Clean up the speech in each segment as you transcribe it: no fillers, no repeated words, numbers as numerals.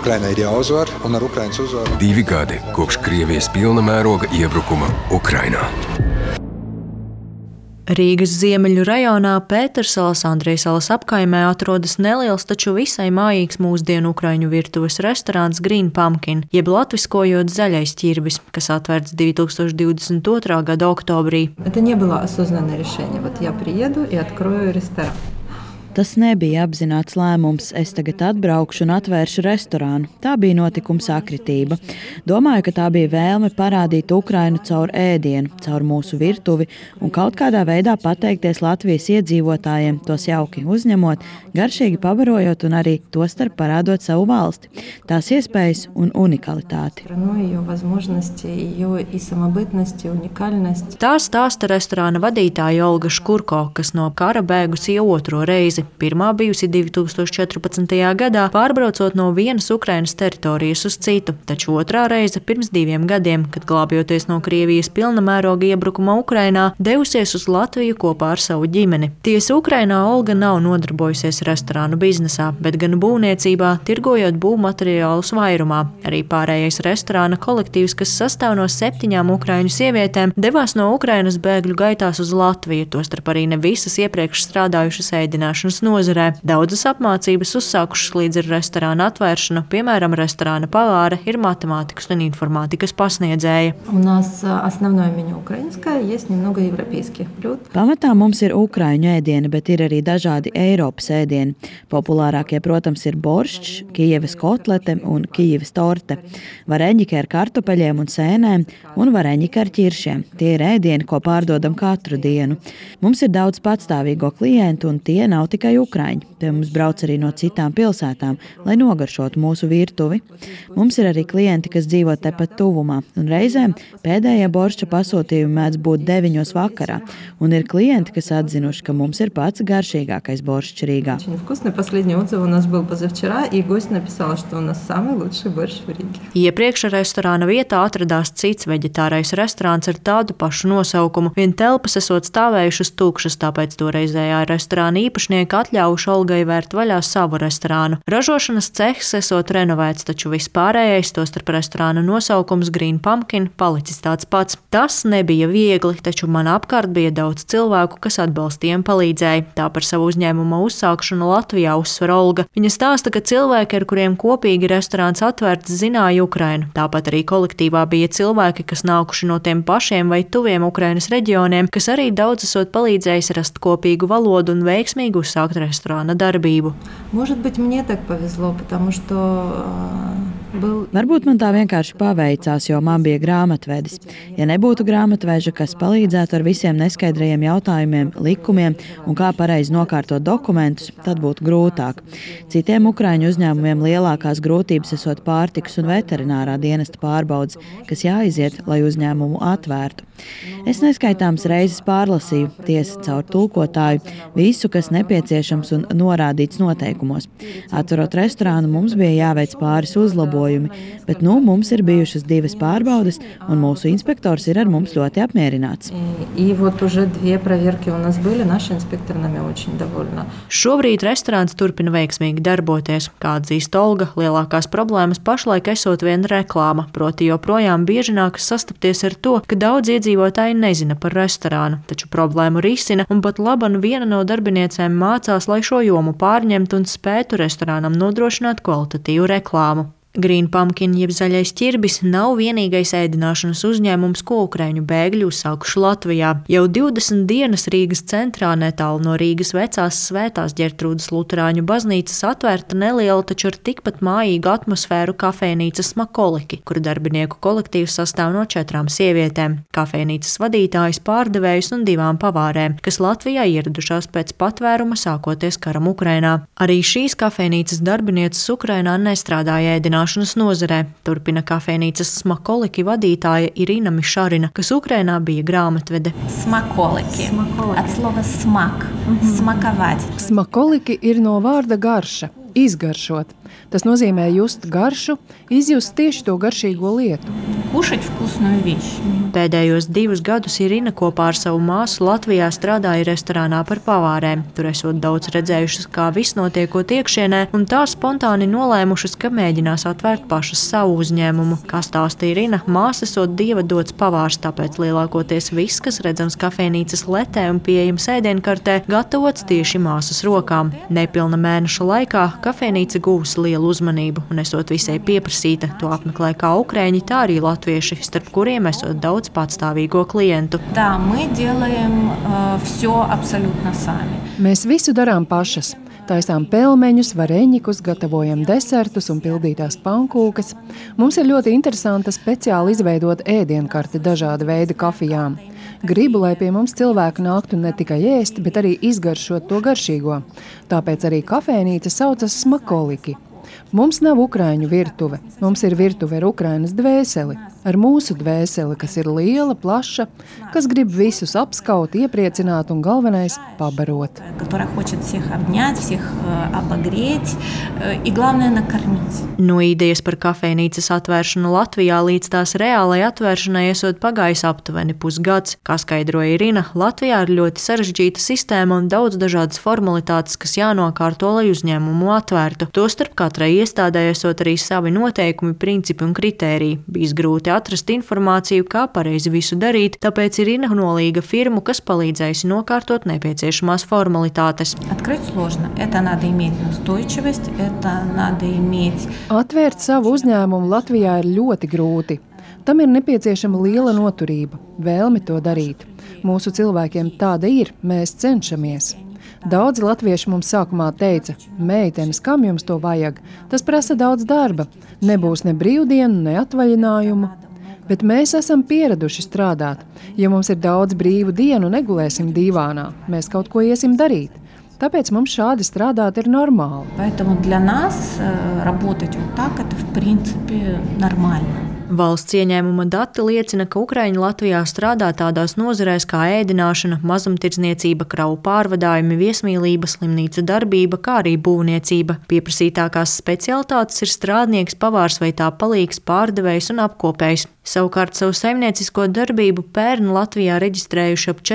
Ukrainai ir jāuzvar, un ar Ukrainas uzvaru 2 gadi kopš Krievijas pilna mēroga iebrukuma Ukrainā. Rīgas ziemeļu rajonā Pētersalas Andrejsalas apkaimē atrodas neliels, taču visai mājīgs mūsdienu ukraiņu virtuves restorāns Green Pumpkin, jeb latviskojot zaļais ķirbis, kas atvērts 2022. Gada oktobrī. Это не было осознанное решение. Вот я приеду и открою ресторан. Tas nebija apzināts lēmums. Es tagad atbraukšu un atvēršu restorānu. Tā bija notikuma sakritība. Domāju, ka tā bija vēlme parādīt Ukrainu caur ēdienu, caur mūsu virtuvi un kaut kādā veidā pateikties Latvijas iedzīvotājiem, tos jauki uzņemot, garšīgi pabarojot un arī tostarp parādot savu valsti, tās iespējas un unikalitāti. Tā stāsta restorāna vadītāja Olga Škurko, kas no kara bēgusi jau otro reizi. Pirmā bijusi 2014. gadā, pārbraucot no vienas Ukrainas teritorijas uz citu, taču otrā reize pirms 2 gadiem, kad glābjoties no Krievijas pilna mēroga iebrukuma Ukrainā, devusies uz Latviju kopā ar savu ģimeni. Tiesa Ukrainā Olga nav nodarbojusies restorānu biznesā, bet gan būvniecībā, tirgojot būvmateriālus vairumā. Arī pārējais restorāna kolektīvs, kas sastāv no 7 ukraiņu sievietēm, devās no Ukrainas bēgļu gaitās uz Latviju, tostarp arī ne visas iepriekš strādājušas ēdināšanas nozarē. Daudzas apmācības uzsākušas līdz ar restorāna atvēršanu, piemēram, restorāna pavāre ir matemātikas un informātikas pasniedzēja. Pamatā mums ir ukraiņu ēdieni, bet ir arī dažādi Eiropas ēdieni. Populārākie, protams, ir borščs, Kijevas kotlete un Kijevas torte, vareņķi ar kartupeļiem un sēnēm un vareņķi ar ķiršiem. Tie ir ēdieni, ko pārdodam katru dienu. Mums ir daudz patstāvīgo klientu un tie nav tikai ukraiņi. Pie mums brauc arī no citām pilsētām, lai nogaršotu mūsu virtuvi. Mums ir arī klienti, kas dzīvo tepat tuvumā, un reizēm pēdējie boršča pasūtījumi mēdz būt 9 vakarā, un ir klienti, kas atzinuši, ka mums ir pats garšīgākais borščs Rīgā. Iepriekš restorāna vietā atradās cits veģetārais restorāns ar tādu pašu nosaukumu. Vien telpas esot stāvējušas tukšas, tāpēc toreizējā restorāna īpašnieki atļaujuši Olgai vērt vaļā savu restorānu. Ražošanas cehs esot renovēts, taču vispārējais, tostarp restorāna nosaukums Green Pumpkin, palicis tāds pats. Tas nebija viegli, taču man apkārt bija daudz cilvēku, kas atbalstīja un palīdzēja. Tā par savu uzņēmuma uzsākšanu Latvijā uzsver Olga. Viņa stāsta, ka cilvēki, ar kuriem kopīgi restorāns atvērts, zināja Ukrainu. Tāpat arī kolektīvā bija cilvēki, kas nākuši no tiem pašiem vai tuviem Ukrainas reģioniem, kas arī daudz esot palīdzējis rast kopīgu valodu un veiksmīgi uzsākt restorāna darbību. Varbūt man tā vienkārši paveicās, jo man bija grāmatvedis. Ja nebūtu grāmatveža, kas palīdzētu ar visiem neskaidrajiem jautājumiem, likumiem un kā pareizi nokārtot dokumentus, tad būtu grūtāk. Citiem ukraiņu uzņēmumiem lielākās grūtības esot pārtikas un veterinārā dienesta pārbaudes, kas jāiziet, lai uzņēmumu atvērtu. Es neskaitāms reizes pārlasīju, tiesa caur tulkotāju, visu, kas nepieciešams un norādīts noteikumos. Atverot restorānu, mums bija jāveic pāris uzlabojumi, bet mums ir bijušas 2 pārbaudes, un mūsu inspektors ir ar mums ļoti apmierināts. Šobrīd restorāns turpina veiksmīgi darboties. Kā atzīst Olga, lielākās problēmas pašlaik esot viena reklāma, proti joprojām bieži nākas sastapties ar to, ka daudz iedzīvotāji nezina par restorānu, taču problēmu risina, un pat laban viena no darbiniecēm mācās, lai šo jomu pārņemtu un spētu restorānam nodrošināt kvalitatīvu reklāmu. Green Pumpkin, jeb zaļais ķirbis, nav vienīgais ēdināšanas uzņēmums, ko ukraiņu bēgļi uzsākuši Latvijā. Jau 20 dienas Rīgas centrā netālu no Rīgas vecās Svētās Ģertrūdes luterāņu baznīcas atvērta neliela, taču ar tikpat mājīgu atmosfēru kafejnīca Smakoliki, kuru darbinieku kolektīvs sastāv no 4 sievietēm. Kafejnīcas vadītājs, pārdevējs un 2 pavārēm, kas Latvijā ieradušās pēc patvēruma sākoties karam Ukrainā. Arī šīs kafejnīcas darbinieces Ukrainā nestrādāja ēdināšanas nozarē, turpina kafejnīcas Smakoliki vadītāja Irina Mišarina, kas Ukrainā bija grāmatvede. Smakoliki. От слова смак. Smakovать. Smakoliki ir no vārda garša, izgaršot. Tas nozīmē just garšu, izjust tieši to garšīgo lietu. кушать вкусную вещь. Pēdējos 2 gadus Irina kopā ar savu māsu Latvijā strādāja restorānā par pavārēm. Tur esot daudz redzējušas, kā viss notiekot iekšienē, un tā spontāni nolēmušas, ka mēģinās atvērt pašas savu uzņēmumu. Kā stāsta Irina, māsa esot dieva dots pavārs, tāpēc lielākoties viss, kas redzams kafejnīcas letē un pieejams ēdienkartē, gatavots tieši māsas rokām. Nepilna mēneša laikā kafejnīca gūs lielu uzmanību un esot visai pieprasīta. To apmeklē kā ukrēņi, tā arī latvieši, starp kuriem esot daudz patstāvīgo klientu. Да, мы делаем все абсолютно сами. Mēs visu darām pašas. Taisām pelmeņus, vareņikus, gatavojam desertus un pildītās pankūkas. Mums ir ļoti interesanta speciāli izveidot ēdienkarte dažāda veida kafijām. Gribu, lai pie mums cilvēki nāktu ne tikai ēst, bet arī izgaršot to garšīgo. Tāpēc arī kafejnīca saucas Smakoliki. Mums nav ukraiņu virtuve, mums ir virtuve ar Ukrainas dvēseli, ar mūsu dvēseli, kas ir liela, plaša, kas grib visus apskaut, iepriecināt un galvenais – pabarot. Которая хочет всех обнять, всех обогреть и, главное, накормить. No idejas par kafejnīcas atvēršanu Latvijā līdz tās reālai atvēršanai esot pagājis aptuveni pusgads. Kā skaidroja Irina, Latvijā ir ļoti sarežģīta sistēma un daudz dažādas formalitātes, kas jānokārto, lai uzņēmumu atvērtu. Tostarp katrai iestādē esot arī savi noteikumi, principi un kritēriji. Bijis grūti atrast informāciju, kā pareizi visu darīt, tāpēc Irina nolīga firmu, kas palīdzējusi nokārtot nepieciešamās formalitātes. Открыть сложно. Это надо иметь устойчивость, это надо иметь... Atvērt savu uzņēmumu Latvijā ir ļoti grūti. Tam ir nepieciešama liela noturība, vēlme to darīt. Mūsu cilvēkiem tāda ir, mēs cenšamies. Daudzi latvieši mums sākumā teica, meitenes, kam jums to vajag? Tas prasa daudz darba, nebūs ne brīvdienu, ne atvaļinājumu. Bet mēs esam pieraduši strādāt. Ja mums ir daudz brīvu dienu, negulēsim dīvānā, mēs kaut ko iesim darīt. Tāpēc mums šādi strādāt ir normāli. Поэтому для нас работать вот так, это в принципе нормально. Valsts ieņēmuma dati liecina, ka Ukraiņi Latvijā strādā tādās nozarēs kā ēdināšana, mazumtirdzniecība, kravu pārvadājumi, viesmīlība, slimnīcu darbība, kā arī būvniecība. Pieprasītākās specialitātes ir strādnieks, pavārs vai tā palīgs, pārdevējs un apkopējs. Savukārt savu saimniecisko darbību pērn Latvijā reģistrējuši ap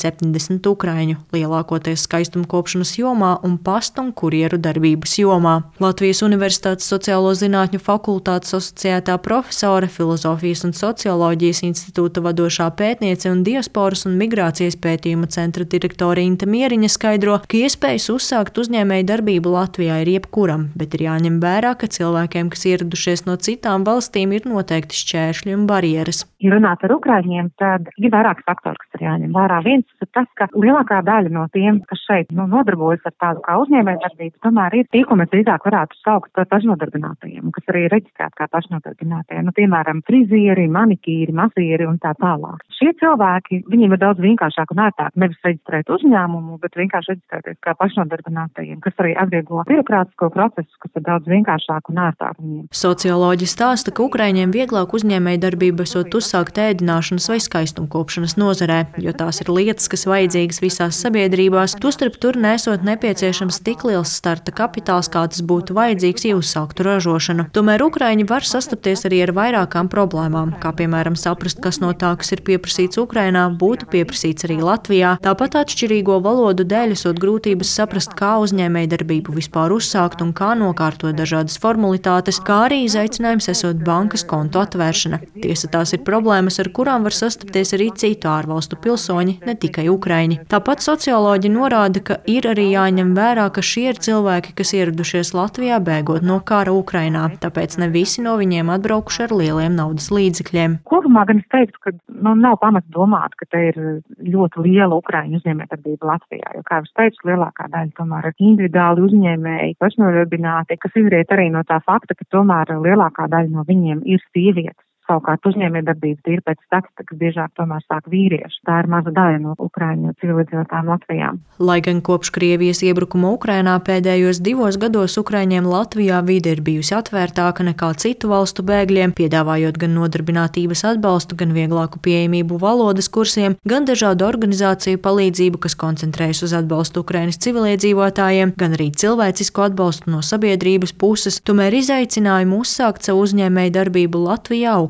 470 ukraiņu, lielākoties skaistumkopšanas jomā un pastu un kurjeru darbības jomā. Latvijas Universitātes sociālo zinātņu fakultātes asociētā profesore, Filozofijas un socioloģijas institūta vadošā pētniece un diasporas un migrācijas pētījuma centra direktore Inta Mieriņa skaidro, ka iespējas uzsākt uzņēmēju darbību Latvijā ir jebkuram, bet ir jāņem vērā, ka cilvēkiem, kas ieradušies no citām valstīm, ir noteikti šķēršļi un barjeras. Ja runāt ar ukraiņiem, tad ir vairāki faktori, kas ir jāņem vērā. Viens ir tas, ka lielākā daļa no tiem, kas šeit nodarbojas ar tādu kā uzņēmējdarbību, tomēr ir tie, ko mēs drīzāk varētu saukt par pašnodarbinātajiem, kas arī ir reģistrēti kā pašnodarbinātie. Piemēram, frizieri, manikīri, masieri un tā tālāk. Šie cilvēki, viņiem ir daudz vienkāršāk un ērtāk nevis reģistrēt uzņēmumu, bet vienkārši reģistrēties kā pašnodarbinātajiem, kas arī atvieglo birokrātisko procesu, kas ir daudz vienkāršāk un ērtāk viņiem. Socioloģi stāsta, ka ukraiņiem vieglāk uzņēmējdarbību esot uzsākt ēdināšanas vai skaistumkopšanas nozarē, jo tās ir lietas, kas vajadzīgas visās sabiedrībās, tostarp tur nesot nepieciešams tik liels starta kapitāls, kā tas būtu vajadzīgs, ja uzsāktu ražošanu. Tomēr ukraiņi var sastapties arī ar vairākām problēmām, kā piemēram saprast, kas no tā, kas ir pieprasīts Ukrainā, būtu pieprasīts arī Latvijā. Tāpat atšķirīgo valodu dēļ esot grūtības saprast, kā uzņēmējdarbību vispār uzsākt un kā nokārtot dažādas formalitātes, kā arī izaicinājums esot bankas kontu atvēršana. Tiesa, tās ir problēmas, ar kurām var sastapties arī citu ārvalstu pilsoņi, ne tikai ukraiņi. Tāpat socioloģi norāda, ka ir arī jāņem vērā, ka šie ir cilvēki, kas ieradušies Latvijā bēgot no kara Ukrainā, tāpēc ne visi no viņiem atbraukuši ar lieliem naudas līdzekļiem. Kopumā gan es teiktu, ka nav pamats domāt, ka te ir ļoti liela ukraiņu uzņēmējdarbība Latvijā, jo, kā es teicu, lielākā daļa tomēr ir individuāli uzņēmēji, pašnodarbināti, kas izriet arī no tā fakta, ka tomēr lielākā daļa no viņiem ir sievietes. Savukārt uzņēmējdarbība ir pēc statistikas biežāk tomēr sāk vīrieši. Tā ir maza daļa no ukraiņu civilizētām Latvijā. Lai gan kopš Krievijas iebrukuma Ukrainā pēdējos 2 gados ukraiņiem Latvijā vide ir bijusi atvērtāka nekā citu valstu bēgļiem, piedāvājot gan nodarbinātības atbalstu, gan vieglāku pieejamību valodas kursiem, gan dažādu organizāciju palīdzību, kas koncentrējas uz atbalstu Ukrainas civiliedzīvotājiem, gan arī cilvēcisko atbalstu no sabiedrības puses. Tomēr izaicinājumu uzsākt savu uzņēmējdarbību Latvijā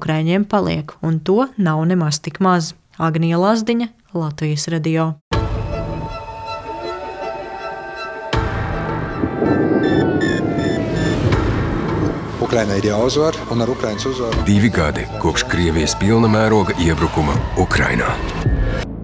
Ukraiņiem paliek, un to nav nemaz tik maz. Agnija Lazdiņa, Latvijas radio. Ukrainai ir jāuzvar, un ar Ukrainas uzvaru 2 gadi kopš Krievijas pilna mēroga iebrukuma Ukrainā.